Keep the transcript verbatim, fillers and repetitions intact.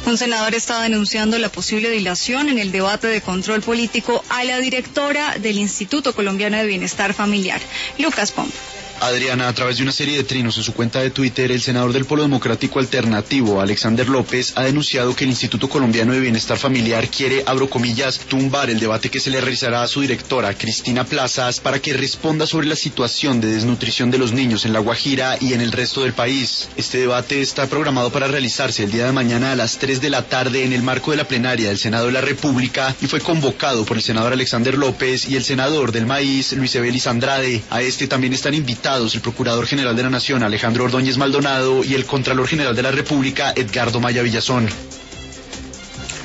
Un senador está denunciando la posible dilación en el debate de control político a la directora del Instituto Colombiano de Bienestar Familiar, Lucas Pomp. Adriana, a través de una serie de trinos en su cuenta de Twitter, el senador del Polo Democrático Alternativo, Alexander López, ha denunciado que el Instituto Colombiano de Bienestar Familiar quiere, abro comillas, tumbar el debate que se le realizará a su directora, Cristina Plazas, para que responda sobre la situación de desnutrición de los niños en La Guajira y en el resto del país. Este debate está programado para realizarse el día de mañana a las tres de la tarde en el marco de la plenaria del Senado de la República y fue convocado por el senador Alexander López y el senador del Maíz, Luis Ebelis Andrade. A este también están invitados el Procurador General de la Nación, Alejandro Ordóñez Maldonado, y el Contralor General de la República, Edgardo Maya Villazón.